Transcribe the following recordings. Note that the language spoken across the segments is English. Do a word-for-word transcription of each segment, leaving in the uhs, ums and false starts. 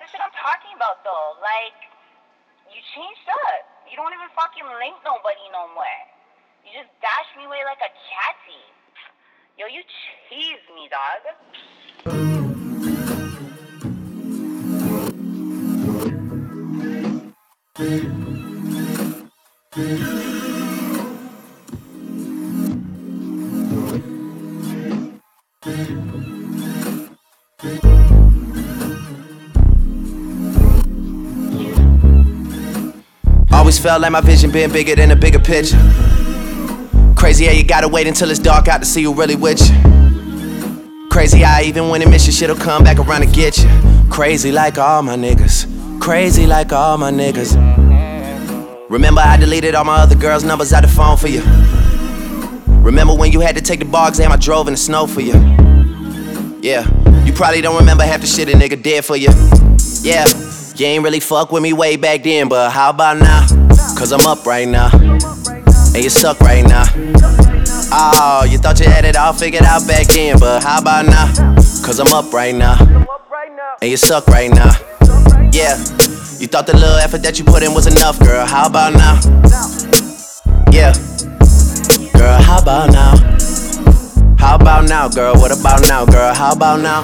the shit I'm talking about, though. Like, you changed up. You don't even fucking link nobody no more. You just dash me away like a catty. Yo, you cheese me, dog. Always felt like my vision been bigger than a bigger picture. Crazy how you gotta wait until it's dark out to see who really with you. Crazy how even when it miss you, shit'll come back around to get you. Crazy like all my niggas. Crazy like all my niggas. Remember I deleted all my other girls' numbers out the phone for you. Remember when you had to take the bar exam I drove in the snow for you. Yeah, you probably don't remember half the shit a nigga did for you. Yeah, you ain't really fuck with me way back then, but how about now? Cause I'm up right now, and you suck right now. Oh, you thought you had it all figured out back then, but how about now? Cause I'm up right now, and you suck right now. Yeah, you thought the little effort that you put in was enough, girl, how about now? Yeah, girl, how about now? How about now, girl, what about now, girl, how about now?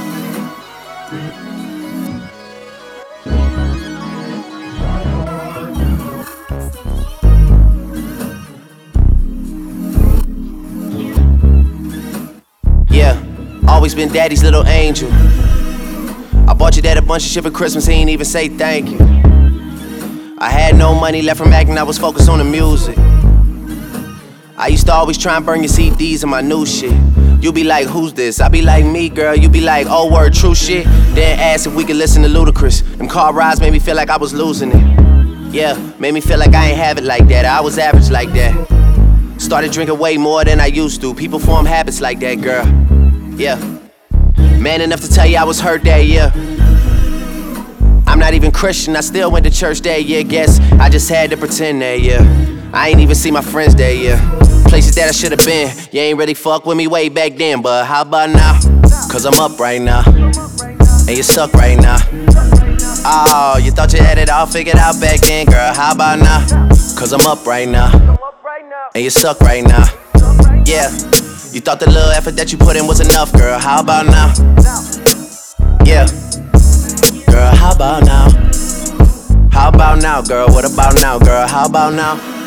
Yeah, always been daddy's little angel. I bought your dad a bunch of shit for Christmas, he ain't even say thank you. I had no money left from acting, I was focused on the music. I used to always try and burn your C Ds and my new shit. You be like, who's this? I be like, me, girl. You be like, oh, word, true shit. Then ask if we could listen to Ludacris. Them car rides made me feel like I was losing it. Yeah, made me feel like I ain't have it like that. I was average like that. Started drinking way more than I used to. People form habits like that, girl. Yeah. Man enough to tell you I was hurt that year. I'm not even Christian, I still went to church that year. Guess I just had to pretend that year. I ain't even see my friends that year. Places that I should've been. You ain't really fuck with me way back then, but how about now? Cause I'm up right now, and you suck right now. Oh, you thought you had it all figured out back then, girl, how about now? Cause I'm up right now, and you suck right now. Yeah, you thought the little effort that you put in was enough, girl, how about now? Yeah, girl, how about now? How about now, girl, what about now, girl, how about now?